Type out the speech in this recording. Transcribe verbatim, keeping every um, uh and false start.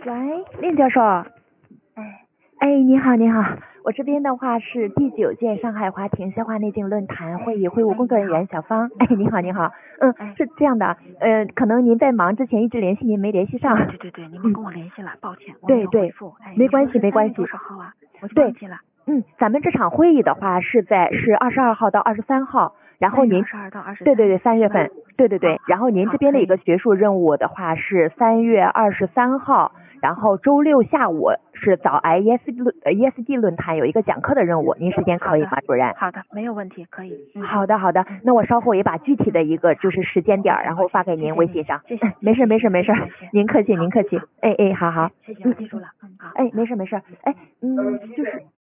喂，令教授。 哎， 哎，你好，你好，我这边的话是第九届上海华庭消化内镜论坛会议会务工作人员小芳。哎，你好，你好，嗯，是这样的，呃，可能您在忙，之前一直联系您没联系上。 对对对，您们跟我联系了，抱歉，我没对对有回复。哎， 没关系没关系多少号啊？我就对忘记了。 嗯，咱们这场会议的话是在是二十二号到二十三号，然后您二十二到二十三。 对对对，三月份，对对对好， 然后您这边的一个学术任务的话是三月二十三号，然后周六下午是早癌 E S D 论呃 E S D 论坛有一个讲课的任务，您时间可以吗，主任？ 好的，没有问题，可以。嗯、 好的好的，那我稍后也把具体的一个就是时间点，然后发给您微信上。 谢谢。 没事没事没事，您客气您客气。哎哎，好好。 谢谢，我记住了。嗯，好。 哎，没事没事。哎，嗯，就是。